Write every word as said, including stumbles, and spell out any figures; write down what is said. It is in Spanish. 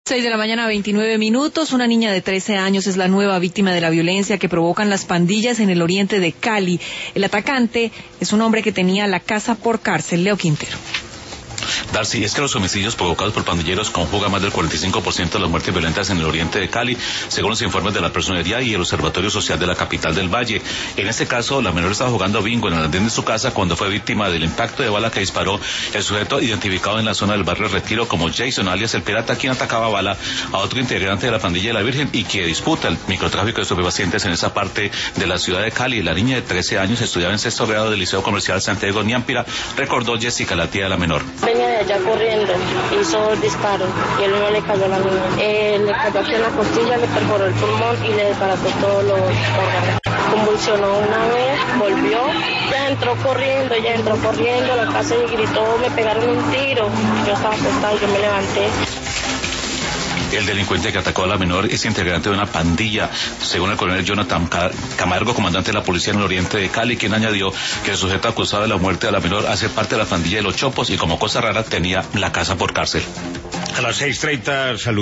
Seis de la mañana, veintinueve minutos. Una niña de trece años es la nueva víctima de la violencia que provocan las pandillas en el oriente de Cali. El atacante es un hombre que tenía la casa por cárcel. Leo Quintero. Darcy, es que los homicidios provocados por pandilleros conjugan más del cuarenta y cinco por ciento de las muertes violentas en el oriente de Cali, según los informes de la Personería y el Observatorio Social de la capital del Valle. En este caso, la menor estaba jugando bingo en el andén de su casa cuando fue víctima del impacto de bala que disparó el sujeto identificado en la zona del barrio Retiro como Jason, alias el pirata, quien atacaba a bala a otro integrante de la pandilla de la Virgen y que disputa el microtráfico de estupefacientes en esa parte de la ciudad de Cali. La niña de trece años estudiaba en sexto grado del Liceo Comercial Santiago Niámpira, recordó Jessica, la tía de la menor. Venía de allá corriendo, hizo el disparo y el niño le cayó a la niña. Eh, le cayó aquí en la costilla, le perforó el pulmón y le desbarató todos los órganos. Convulsionó una vez, volvió, ya entró corriendo, ya entró corriendo a la casa y gritó, me pegaron un tiro. Yo estaba acostada y yo me levanté. El delincuente que atacó a la menor es integrante de una pandilla, según el coronel Jonathan Camargo, comandante de la policía en el oriente de Cali, quien añadió que el sujeto acusado de la muerte de la menor hace parte de la pandilla de los Chopos y como cosa rara tenía la casa por cárcel. A las seis treinta, salud.